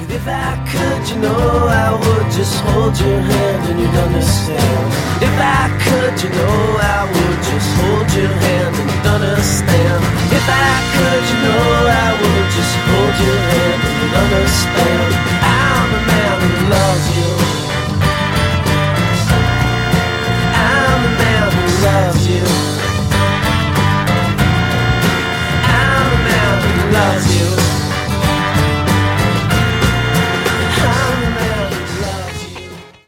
If I could, you know, I would just hold your hand and you'd understand. If I could, you know, I would just